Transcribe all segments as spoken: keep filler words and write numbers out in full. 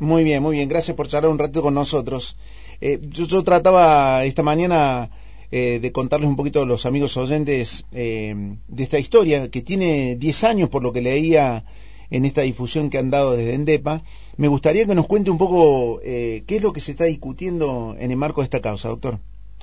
Muy bien, muy bien. Gracias por charlar un ratito con nosotros. Eh, yo, yo trataba esta mañana eh, de contarles un poquito a los amigos oyentes eh, de esta historia, que tiene diez años por lo que leía en esta difusión que han dado desde ENDEPA. Me gustaría que nos cuente un poco eh, qué es lo que se está discutiendo en el marco de esta causa, doctor.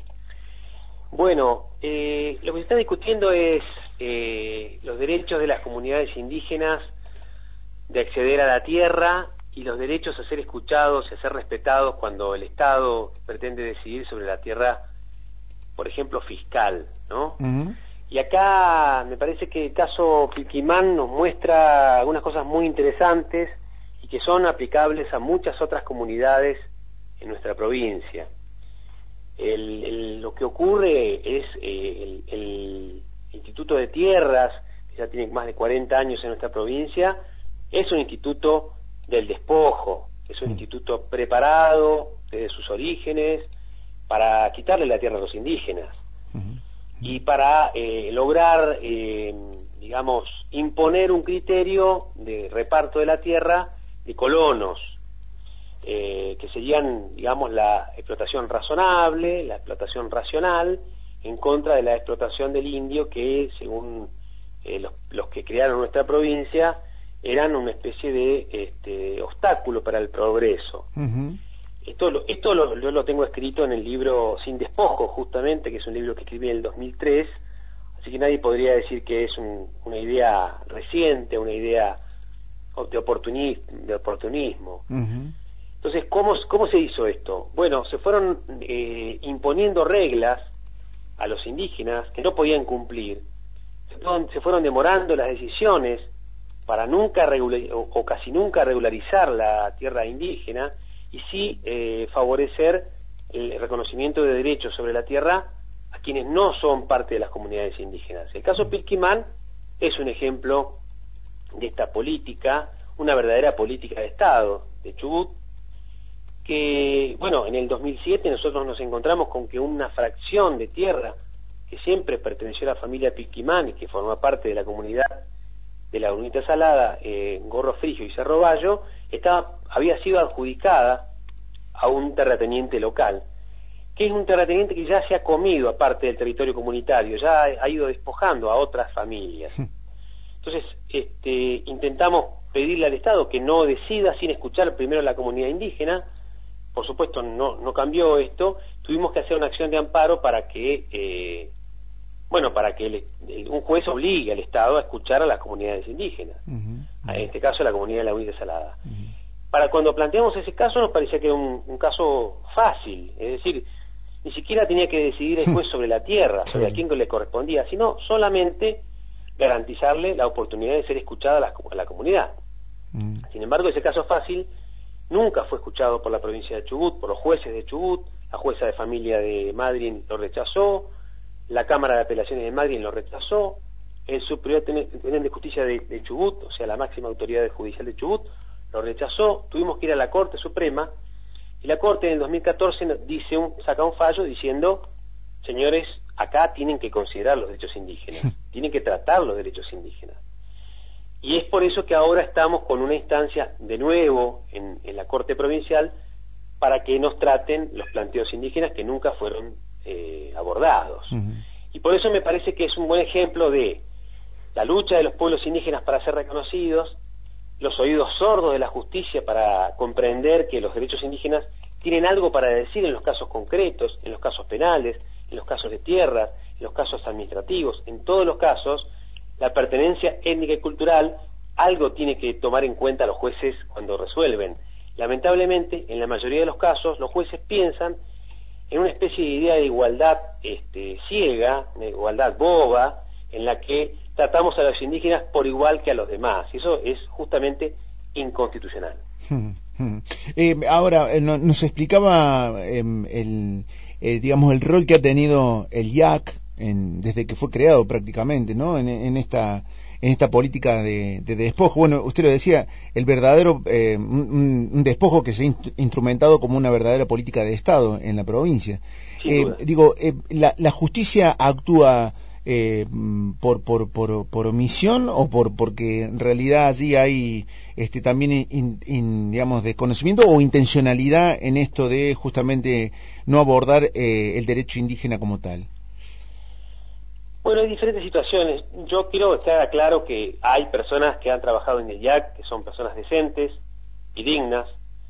Bueno, eh, lo que se está discutiendo es eh, los derechos de las comunidades indígenas de acceder a la tierra y los derechos a ser escuchados y a ser respetados cuando el Estado pretende decidir sobre la tierra, por ejemplo, fiscal, ¿no? Uh-huh. Y acá me parece que el caso Pilquimán nos muestra algunas cosas muy interesantes y que son aplicables a muchas otras comunidades en nuestra provincia. El, el, lo que ocurre es eh, el, el Instituto de Tierras, que ya tiene más de cuarenta años en nuestra provincia, es un instituto del despojo, es un mm. instituto preparado desde sus orígenes para quitarle la tierra a los indígenas mm. y para eh, lograr, eh, digamos, imponer un criterio de reparto de la tierra de colonos, eh, que serían, digamos, la explotación razonable, la explotación racional, en contra de la explotación del indio que, según eh, los, los que crearon nuestra provincia, eran una especie de este, obstáculo para el progreso. Uh-huh. Esto, esto lo, yo lo tengo escrito en el libro Sin Despojo, justamente, que es un libro que escribí en el dos mil tres, así que nadie podría decir que es un, una idea reciente, una idea de oportunismo. De oportunismo. Uh-huh. Entonces, ¿cómo, ¿cómo se hizo esto? Bueno, se fueron eh, imponiendo reglas a los indígenas que no podían cumplir, se fueron, se fueron demorando las decisiones para nunca regular, o, o casi nunca regularizar la tierra indígena y sí eh, favorecer el reconocimiento de derechos sobre la tierra a quienes no son parte de las comunidades indígenas. El caso Pilquimán es un ejemplo de esta política, una verdadera política de Estado de Chubut, que, bueno, en el dos mil siete nosotros nos encontramos con que una fracción de tierra que siempre perteneció a la familia Pilquimán y que forma parte de la comunidad de la Unita Salada, eh, Gorro Frigio y Cerro Bayo, estaba, había sido adjudicada a un terrateniente local, que es un terrateniente que ya se ha comido aparte del territorio comunitario, ya ha ido despojando a otras familias. Entonces, este, intentamos pedirle al Estado que no decida sin escuchar primero a la comunidad indígena. Por supuesto, no, no cambió esto, tuvimos que hacer una acción de amparo para que... Eh, Bueno, para que el, el, un juez obligue al Estado a escuchar a las comunidades indígenas, uh-huh, uh-huh. en este caso la comunidad de la Unita Salada. Uh-huh. Para cuando planteamos ese caso nos parecía que era un, un caso fácil, es decir, ni siquiera tenía que decidir el juez sobre la tierra, sobre a quién le correspondía, sino solamente garantizarle la oportunidad de ser escuchada a la, a la comunidad. Uh-huh. Sin embargo, ese caso fácil nunca fue escuchado por la provincia de Chubut, por los jueces de Chubut, la jueza de familia de Madryn lo rechazó, la Cámara de Apelaciones de Madryn lo rechazó, el Superior Tenente de Justicia de, de Chubut, o sea, la máxima autoridad judicial de Chubut, lo rechazó, tuvimos que ir a la Corte Suprema, y la Corte en el dos mil catorce dice un, saca un fallo diciendo, señores, acá tienen que considerar los derechos indígenas, tienen que tratar los derechos indígenas. Y es por eso que ahora estamos con una instancia de nuevo en, en la Corte Provincial para que nos traten los planteos indígenas que nunca fueron Eh, abordados. Uh-huh. Y por eso me parece que es un buen ejemplo de la lucha de los pueblos indígenas para ser reconocidos, los oídos sordos de la justicia para comprender que los derechos indígenas tienen algo para decir en los casos concretos, en los casos penales, en los casos de tierras, en los casos administrativos, en todos los casos, la pertenencia étnica y cultural algo tiene que tomar en cuenta los jueces cuando resuelven. Lamentablemente, en la mayoría de los casos, los jueces piensan en una especie de idea de igualdad este, ciega, de igualdad boba, en la que tratamos a los indígenas por igual que a los demás. Y eso es justamente inconstitucional. Hmm, hmm. Eh, ahora, eh, no, nos explicaba eh, el, eh, digamos, el rol que ha tenido el I A C en, desde que fue creado prácticamente, ¿no? En, en esta en esta política de, de despojo. Bueno, usted lo decía, el verdadero eh, un, un despojo que se ha inst- instrumentado como una verdadera política de Estado en la provincia. Eh, digo, eh, la, la justicia actúa eh, por, por, por, por omisión o por porque en realidad allí hay este también in, in, digamos desconocimiento o intencionalidad en esto de justamente no abordar eh, el derecho indígena como tal? Bueno, hay diferentes situaciones. Yo quiero que haga claro que hay personas que han trabajado en el I A C, que son personas decentes y dignas,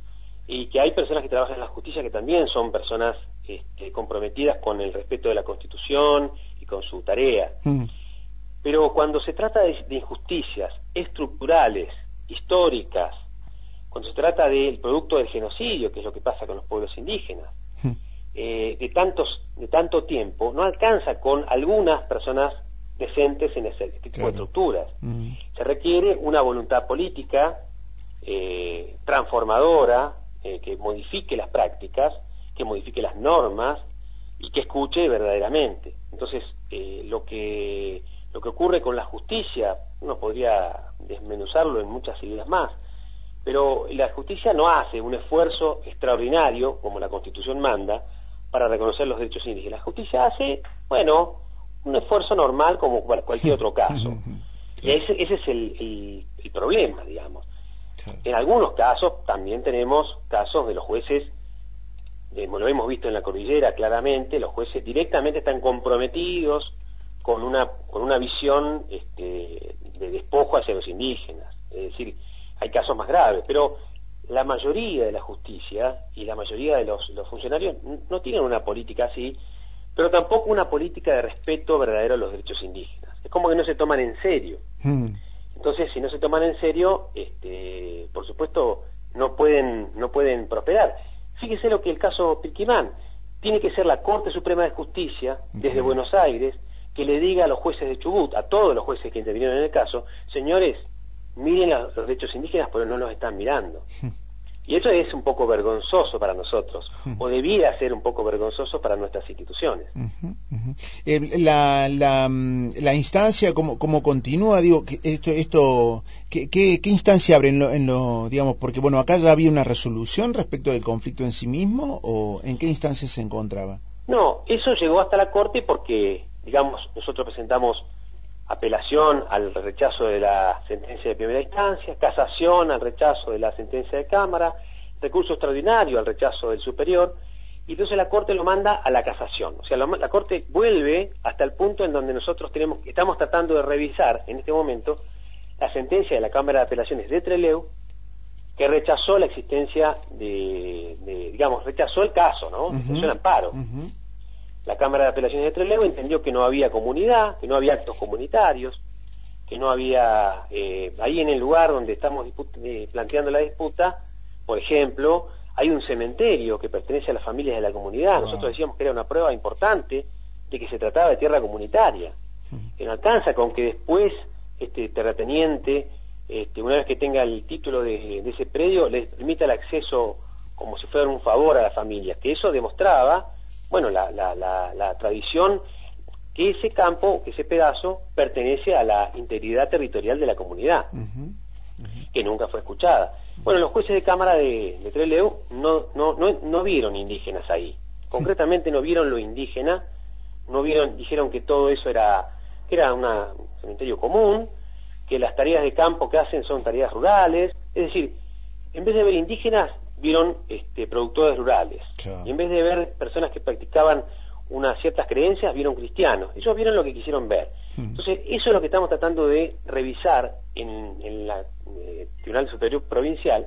y que hay personas que trabajan en la justicia que también son personas este, comprometidas con el respeto de la Constitución y con su tarea. Mm. Pero cuando se trata de, de injusticias estructurales, históricas, cuando se trata del producto del genocidio, que es lo que pasa con los pueblos indígenas, mm. eh, de tantos, de tanto tiempo, no alcanza con algunas personas decentes en ese tipo claro. de estructuras. Mm. Se requiere una voluntad política eh, transformadora, Eh, que modifique las prácticas, que modifique las normas y que escuche verdaderamente. Entonces, eh, lo que lo que ocurre con la justicia, uno podría desmenuzarlo en muchas ideas más, pero la justicia no hace un esfuerzo extraordinario, como la Constitución manda, para reconocer los derechos indígenas. La justicia hace, bueno, un esfuerzo normal como cualquier otro caso. Y ese, ese es el, el, el problema, digamos. En algunos casos también tenemos casos de los jueces, eh, lo hemos visto en la cordillera claramente, los jueces directamente están comprometidos con una con una visión este, de despojo hacia los indígenas. Es decir, hay casos más graves, pero la mayoría de la justicia y la mayoría de los, los funcionarios no tienen una política así, pero tampoco una política de respeto verdadero a los derechos indígenas. Es como que no se toman en serio. Mm. Entonces, si no se toman en serio, este, por supuesto, no pueden, no pueden prosperar. Fíjese lo que el caso Pilquimán, tiene que ser la Corte Suprema de Justicia, desde Buenos Aires, que le diga a los jueces de Chubut, a todos los jueces que intervinieron en el caso, señores, miren los, los derechos indígenas, pero no los están mirando. Y eso es un poco vergonzoso para nosotros, o debía ser un poco vergonzoso para nuestras instituciones. Uh-huh, uh-huh. Eh, la, la, la instancia, ¿cómo, cómo continúa? Digo, esto, esto, ¿qué, qué, qué instancia abre en lo, en lo, digamos, porque bueno, acá ya había una resolución respecto del conflicto en sí mismo, o en qué instancia se encontraba? No, eso llegó hasta la Corte porque, digamos, nosotros presentamos apelación al rechazo de la sentencia de primera instancia, casación al rechazo de la sentencia de Cámara, recurso extraordinario al rechazo del superior, y entonces la Corte lo manda a la casación. O sea, la, la Corte vuelve hasta el punto en donde nosotros tenemos, estamos tratando de revisar en este momento la sentencia de la Cámara de Apelaciones de Trelew, que rechazó la existencia de, de digamos, rechazó el caso, ¿no? Uh-huh. Es un amparo. Uh-huh. La Cámara de Apelaciones de Trelew entendió que no había comunidad, que no había actos comunitarios, que no había, eh, ahí en el lugar donde estamos eh, planteando la disputa, por ejemplo, hay un cementerio que pertenece a las familias de la comunidad. Wow. Nosotros decíamos que era una prueba importante de que se trataba de tierra comunitaria, uh-huh. que no alcanza con que después este terrateniente, este, una vez que tenga el título de, de ese predio, les permita el acceso como si fuera un favor a las familias, que eso demostraba, bueno, la, la, la, la tradición, que ese campo, que ese pedazo, pertenece a la integridad territorial de la comunidad, uh-huh, uh-huh. que nunca fue escuchada. Bueno, los jueces de Cámara de, de Trelew no, no, no, no vieron indígenas ahí, concretamente no vieron lo indígena, no vieron, dijeron que todo eso era, que era una, un cementerio común, que las tareas de campo que hacen son tareas rurales, es decir, en vez de ver indígenas, vieron este, productores rurales. Chao. Y en vez de ver personas que practicaban unas ciertas creencias, vieron cristianos. Ellos vieron lo que quisieron ver. Hmm. Entonces, eso es lo que estamos tratando de revisar en, en la eh, Tribunal Superior Provincial.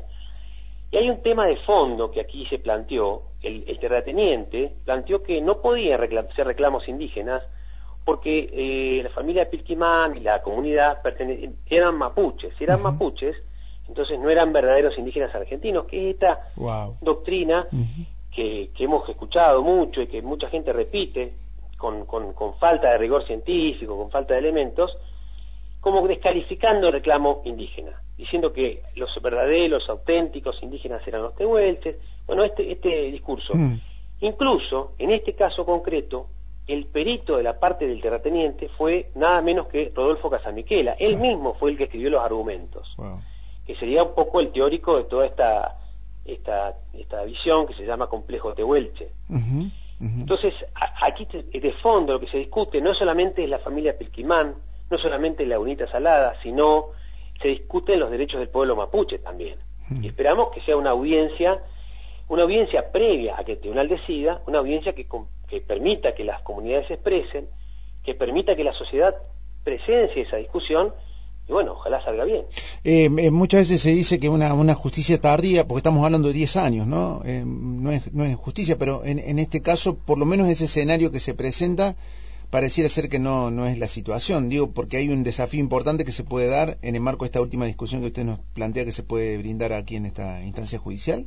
Y hay un tema de fondo que aquí se planteó. El, el terrateniente planteó que no podían reclam- ser reclamos indígenas porque eh, la familia Pilquimán y la comunidad pertene- eran mapuches. Si eran uh-huh. mapuches, entonces no eran verdaderos indígenas argentinos, que es esta wow. doctrina uh-huh. que, que hemos escuchado mucho y que mucha gente repite con, con, con falta de rigor científico, con falta de elementos, como descalificando el reclamo indígena, diciendo que los verdaderos, auténticos indígenas eran los tehuelches. Bueno, este, este discurso. Uh-huh. Incluso, en este caso concreto, el perito de la parte del terrateniente fue nada menos que Rodolfo Casamiquela. Él uh-huh. mismo fue el que escribió los argumentos. Wow. Que sería un poco el teórico de toda esta esta esta visión que se llama complejo tehuelche. Uh-huh, Uh-huh. Entonces, a, aquí te, de fondo lo que se discute no solamente es la familia Pilquimán, no solamente la Unita Salada, sino se discuten los derechos del pueblo mapuche también. Uh-huh. Y esperamos que sea una audiencia, una audiencia previa a que el tribunal decida, una audiencia que, que permita que las comunidades se expresen, que permita que la sociedad presencie esa discusión, y bueno, ojalá salga bien. Eh, eh, muchas veces se dice que una, una justicia tardía, porque estamos hablando de diez años, ¿no? Eh, no es, no es justicia, pero en, en este caso, por lo menos ese escenario que se presenta, pareciera ser que no, no es la situación. Digo, porque hay un desafío importante que se puede dar en el marco de esta última discusión que usted nos plantea que se puede brindar aquí en esta instancia judicial.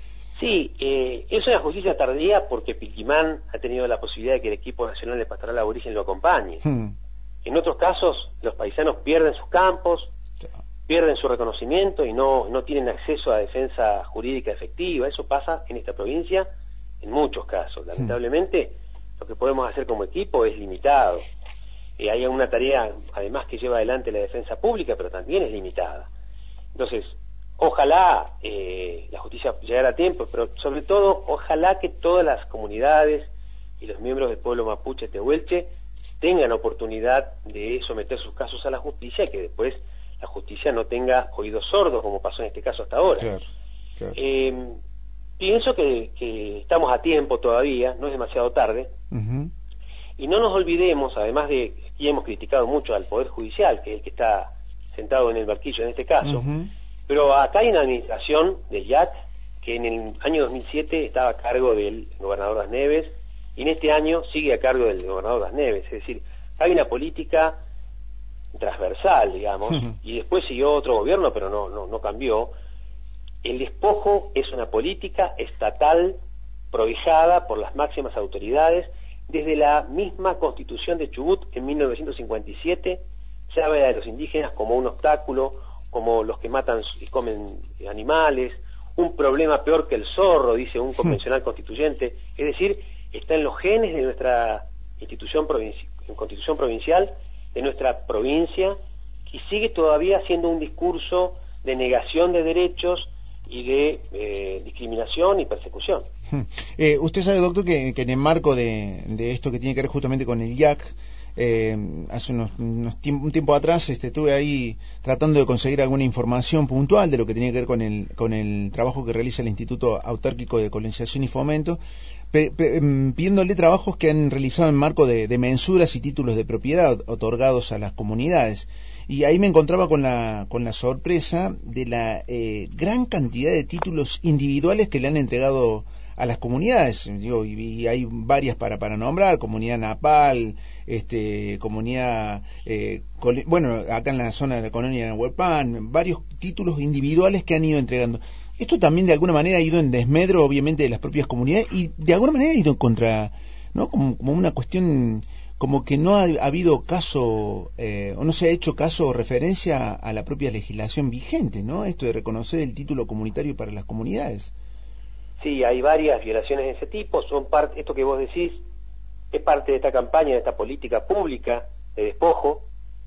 Sí, eh, es una justicia tardía porque Pilquimán ha tenido la posibilidad de que el equipo nacional de pastoral aborigen lo acompañe. Hmm. En otros casos, los paisanos pierden sus campos, pierden su reconocimiento y no, no tienen acceso a defensa jurídica efectiva. Eso pasa en esta provincia en muchos casos. Lamentablemente, lo que podemos hacer como equipo es limitado. Eh, hay una tarea, además, que lleva adelante la defensa pública, pero también es limitada. Entonces, ojalá eh, la justicia llegara a tiempo, pero sobre todo, ojalá que todas las comunidades y los miembros del pueblo mapuche tehuelche tengan oportunidad de someter sus casos a la justicia y que después la justicia no tenga oídos sordos, como pasó en este caso hasta ahora. Claro, claro. Eh, pienso que, que estamos a tiempo todavía, no es demasiado tarde, uh-huh. Y no nos olvidemos, además de que hemos criticado mucho al Poder Judicial, que es el que está sentado en el barquillo en este caso, uh-huh. Pero acá hay una administración del I A C que en el año dos mil siete estaba a cargo del gobernador Das Neves, y en este año sigue a cargo del gobernador Das Neves. Es decir, hay una política transversal, digamos, uh-huh. Y después siguió otro gobierno, pero no, no, no cambió. El despojo es una política estatal prohijada por las máximas autoridades. Desde la misma Constitución de Chubut en mil novecientos cincuenta y siete se habla de los indígenas como un obstáculo, como los que matan y comen animales, un problema peor que el zorro, dice un convencional uh-huh. constituyente. Es decir, está en los genes de nuestra institución provinci- constitución provincial, de nuestra provincia, y sigue todavía siendo un discurso de negación de derechos y de eh, discriminación y persecución. Eh, usted sabe, doctor, que, que en el marco de, de esto que tiene que ver justamente con el I A C, eh, hace unos, unos tiempo, un tiempo atrás este, estuve ahí tratando de conseguir alguna información puntual de lo que tenía que ver con el, con el trabajo que realiza el Instituto Autárquico de Colonización y Fomento, pe, pe, pidiéndole trabajos que han realizado en marco de, de mensuras y títulos de propiedad otorgados a las comunidades. Y ahí me encontraba con la, con la sorpresa de la eh, gran cantidad de títulos individuales que le han entregado a las comunidades. Digo, y, y hay varias para, para nombrar: Comunidad Napal, este, Comunidad, eh, col- bueno, acá en la zona de la colonia de Nahuelpan, varios títulos individuales que han ido entregando. Esto también de alguna manera ha ido en desmedro, obviamente, de las propias comunidades, y de alguna manera ha ido contra, ¿no? Como, como una cuestión, como que no ha, ha habido caso, eh, o no se ha hecho caso o referencia a la propia legislación vigente, ¿no? Esto de reconocer el título comunitario para las comunidades. Sí, hay varias violaciones de ese tipo. Son parte, esto que vos decís es parte de esta campaña, de esta política pública de despojo.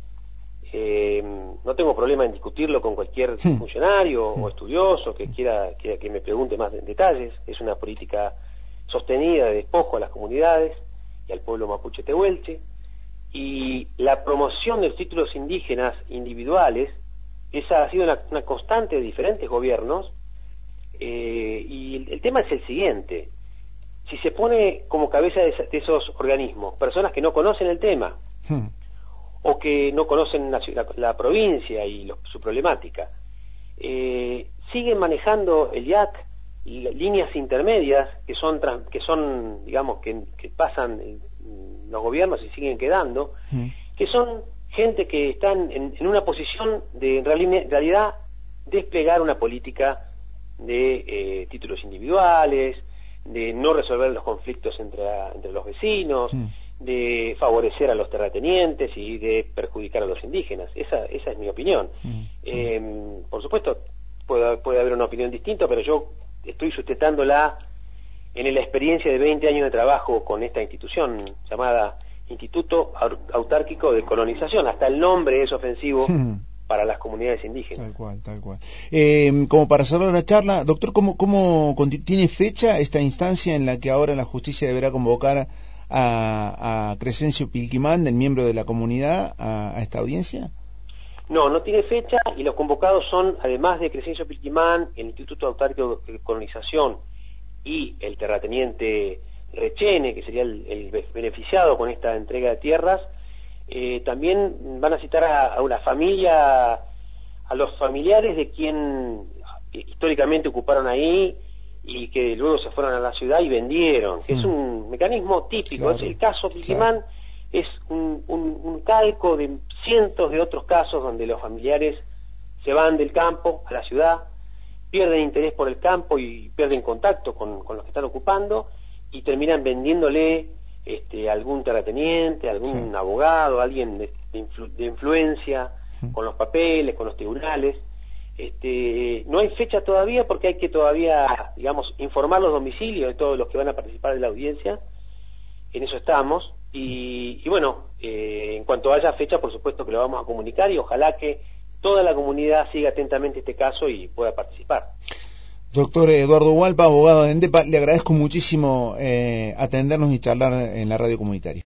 Eh, no tengo problema en discutirlo con cualquier hmm. funcionario hmm. o estudioso que quiera, quiera que me pregunte más en detalles. Es una política sostenida de despojo a las comunidades y al pueblo mapuche tehuelche, y la promoción de los títulos indígenas individuales, esa ha sido una, una constante de diferentes gobiernos. Eh, y el, el tema es el siguiente: si se pone como cabeza de, de esos organismos personas que no conocen el tema hmm. o que no conocen la, la, la provincia y lo, su problemática, eh, siguen manejando el I A C líneas intermedias que son que son digamos que, que pasan en los gobiernos y siguen quedando, hmm. que son gente que están en, en una posición de en realidad desplegar una política de eh, títulos individuales, de no resolver los conflictos entre, entre los vecinos, mm. de favorecer a los terratenientes y de perjudicar a los indígenas. Esa, esa es mi opinión. Mm. Eh, por supuesto, puede, puede haber una opinión distinta, pero yo estoy sustentándola en la experiencia de veinte años de trabajo con esta institución llamada Instituto Autárquico de Colonización. Hasta el nombre es ofensivo mm. para las comunidades indígenas. Tal cual, tal cual. Eh, como para cerrar la charla, doctor, ¿cómo, cómo tiene fecha esta instancia en la que ahora la justicia deberá convocar a, a Crescencio Pilquimán, del miembro de la comunidad, a, a esta audiencia? No, no tiene fecha, y los convocados son, además de Crescencio Pilquimán, el Instituto Autárquico de Colonización y el terrateniente Rechene, que sería el, el beneficiado con esta entrega de tierras. Eh, también van a citar a, a una familia, a los familiares de quien históricamente ocuparon ahí y que luego se fueron a la ciudad y vendieron, que mm. es un mecanismo típico. Claro, es el caso Pilquimán, claro. Es un, un, un calco de cientos de otros casos donde los familiares se van del campo a la ciudad, pierden interés por el campo y pierden contacto con, con los que están ocupando y terminan vendiéndole Este, algún terrateniente, algún sí. abogado, alguien de, de, influ, de influencia, sí. con los papeles, con los tribunales. Este, no hay fecha todavía porque hay que todavía, digamos, informar los domicilios de todos los que van a participar de la audiencia. En eso estamos. Y, y bueno, eh, en cuanto haya fecha, por supuesto que lo vamos a comunicar y ojalá que toda la comunidad siga atentamente este caso y pueda participar. Doctor Eduardo Hualpa, abogado de ENDEPA, le agradezco muchísimo eh, atendernos y charlar en la radio comunitaria.